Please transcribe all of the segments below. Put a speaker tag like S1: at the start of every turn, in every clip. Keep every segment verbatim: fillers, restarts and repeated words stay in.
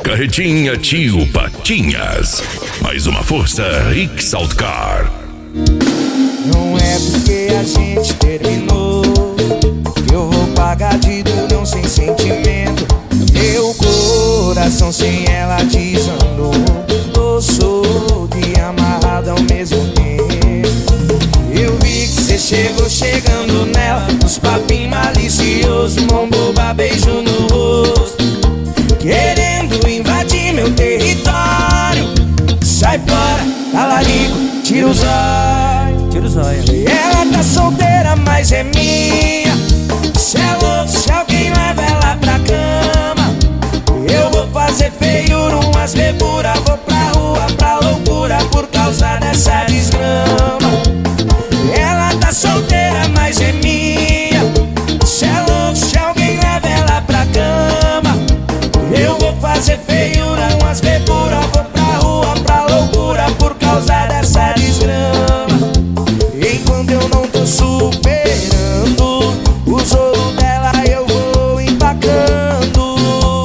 S1: Carretinha Tio Patinhas. Mais uma força Rixaltcar.
S2: Não é porque a gente terminou que eu vou pagar de durão sem sentimento. Meu coração sem ela desandou. Tô solto e amarrado ao mesmo tempo. Eu vi que cê chegou chegando nela, nos papinhos maliciosos, mão boba, beijo no rosto, querendo invadir meu território. Sai fora, talarico, tira os olhos, tira os olhos. Ela tá solteira, mas é minha. Se é louco, se alguém leva ela pra cama, eu vou fazer feiura, umas bebura, vou pra rua, pra loucura, por causa dessa desgrama. Ela tá solteira, mas é minha. Se é louco, se alguém leva ela pra cama, eu vou fazer feiura, umas bebura, vou pra rua, pra loucura, por causa dessa desgrama. Enquanto eu não tô superando o solo dela, eu vou empacando.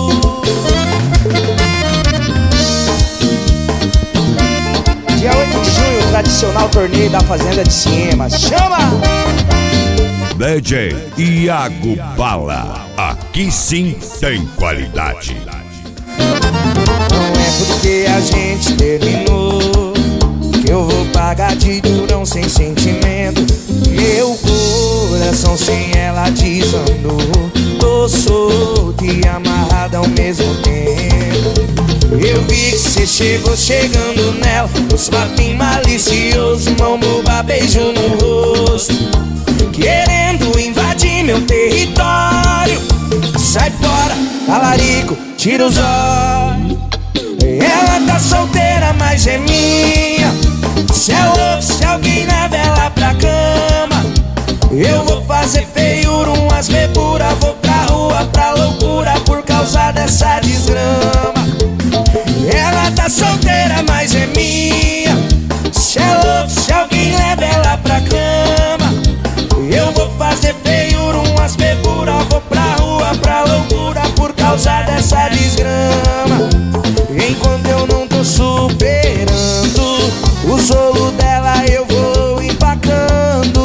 S2: Dia oito de junho, tradicional torneio da Fazenda de Cima. Chama!
S1: D J Iago Bala. Aqui sim tem qualidade.
S2: Não é porque a gente terminou que eu vou pagar de durão sem sentimento. Meu coração sem ela desandou. Tô solto e amarrado ao mesmo tempo. Eu vi que cê chegou chegando nela, os papinhos maliciosos, mão boba, beijo no rosto, querendo invadir meu território. Sai fora, talarico, tira os olhos. Ela tá solteira, mas é minha. Se é louco, se alguém leva ela pra cama, eu vou fazer feiura, umas bebura, vou pra rua, pra loucura, por causa dessa desgrama. Ela tá solteira, mas é minha. Se é louco, se alguém leva ela pra cama, eu vou fazer feiura, umas bebura, vou pra rua, pra loucura, por causa dessa desgrama. Enquanto eu não tô superando o solo dela, eu vou empacando.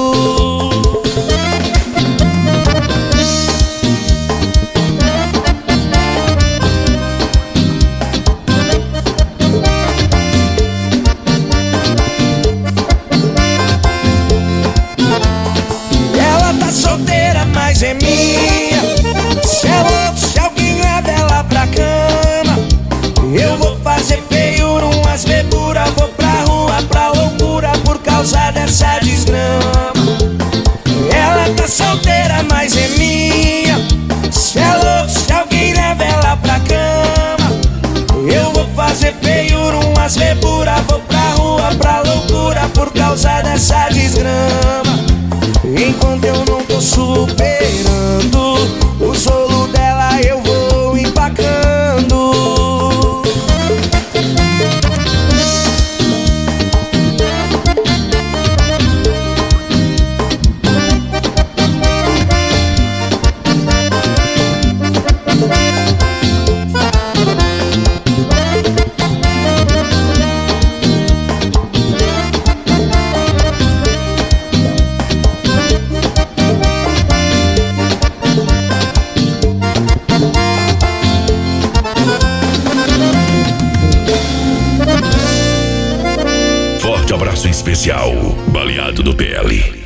S2: Ela tá solteira, mas é minha. Se é louco, se alguém leva ela pra cama, eu vou fazer feiura, umas bebura, vou pra rua, pra loucura, por causa dessa desgrama. Ela tá solteira, mas é minha. Se é louco, se alguém leva ela pra cama, eu vou fazer feiura, umas bebura, vou pra rua, pra loucura, por causa dessa desgrama. Enquanto eu não tô superando o solo dela, eu vou empacando.
S1: Forte abraço especial, Baleado do P L.